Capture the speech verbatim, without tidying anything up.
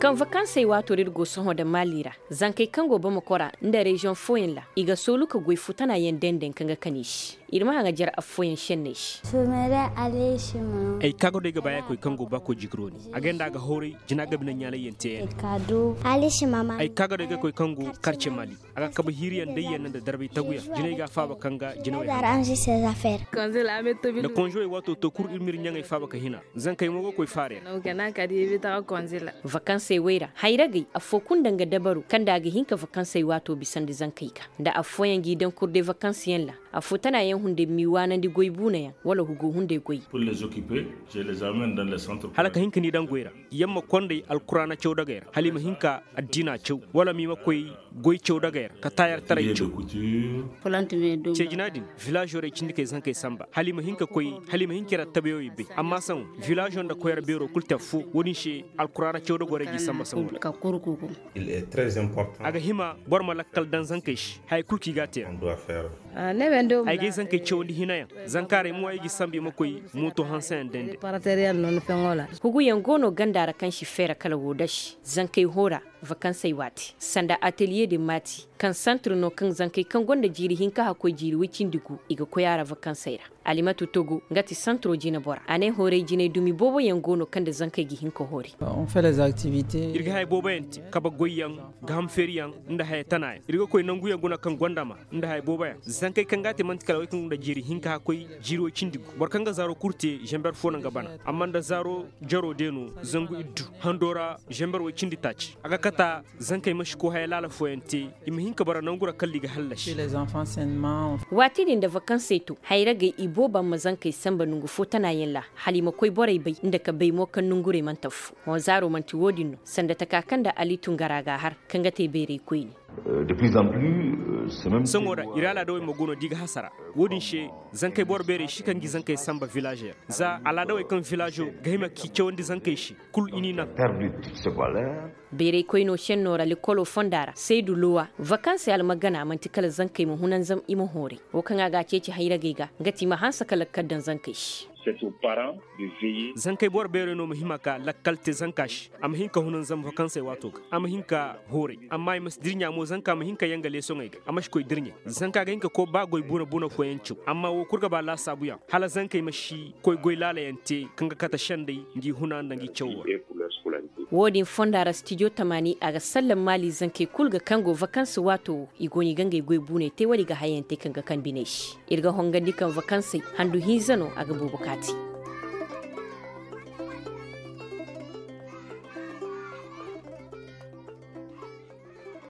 kan vakanse wato rirgo soho da malira zankai kango ba makora inda region foyin la iga solu ka goi futana yen denden kanga kanishi irma hanga jar afoyin shenne shi sumere aleshima ay kago de gaba ya koy kango ba ko jigroni agenda ga hore jina ga binan nyala yente kado aleshima ma ay kago de koy kango karce mali aga kaba hiriyan dayyan nan da darbe taguya jina ga faba kanga jina wa arranger ses affaires kanzela ameto le conjoint wato to kur ilmir nyanga faba ka hina zankai mogo koy fare no kana kadi bita kanzela vakanse wera hairagi afokun danga dabaru kanda ga hinka vakanse wato bisan da zankai ka da afoyan gidan kurde vakansiyan la afutana yan hunde miwana di goybuna ya wala hugo hunde goy pour les occuper je les amène dans le centre halaka hinka ni dan goyra yamma konde alqur'ana cew daga yar halima hinka addina cew wala mi makoy goy cew daga yar ka tayar taray cew polante me do ce jinadin village ore cindike zankai samba halima hinka koy halima hinkira tabeyo yibbe amma san village on da koyar bero kulta fu woni she alqur'ana cew daga gore gi samba samba ka kurkuku il est très important aga hima borma lakkal dan zankai shi hay kulki gate on doit faire ay ge zankai cew ndi hinaya zankare mu ay gi sambi makoy moto hansen dende paraterial non fengola hugu yangono gandara kan shi fera kala wodash zankai hora vakansai wati sanda atelier de mati kan centre no kan zankai kan gonda jiri hinka ha ko jiri wicin digu iga ko yara vakansaira alimatu togo ngati centre jina bora ane hore jine dumi bobo yangono kan da zankai gi hinka hore on fait les activités irga hay bobo enti kaba goyyan gam feriyan inda hay tanay irga koy nangu yanguna kan gondama inda hay bobo yan zankai kan gati mantikala way kan da jiri hinka ha koy jiri wicin digu bor kan ga zaro kurte jember fona ngabana amma da zaro jaro deno zangu iddu handora jember wicin ditachi aga kata zankai mashi ko hay lala foyente imhinka bara nangura kalliga hallashi les enfants sainement wati din da vakanse to hairaga ibo ban mazan kai samba nungu fotana yella halima koi borai bai inda ka bai mo kan nungure man tafu mo zaro man ti wodin sanda ta kakan da ali tungaraga har kanga te bere koi de plus en plus c'est même sangoda irala do magono diga hasara wodin she zankai bor bere shi kan gi zankai samba village za ala do kan village gaima ki cewondi zankai shi kul inina perdu scolaire bere koi no shen nora le kolo fondara seidu luwa vakanse al magana man tikala zankai mu hunan zam imo hore wo kan ga ce ci haira gega ngati ma hansa kala kaddan zankai shi c'est aux parents de veiller zankai bor bere no muhimaka lakalte zankash am hinka hunan zam vakanse wato am hinka hore amma mas dirnya mo zanka mu hinka yangale so ngai amma shi koy dirnya zanka ga hinka ko ba goy buna buna ko yancu amma wo kurga ba la sabuya hala zankai mashi koy goy lala yante kanga kata shandai ngi hunan dangi cewa wodin fondara studio tamani aga sallan mali zankai kulga kango vakanse wato igoni gangai goy bune te wali ga hayante kanga kan bineshi irga honga dikan vakanse handu hinzano aga bubukati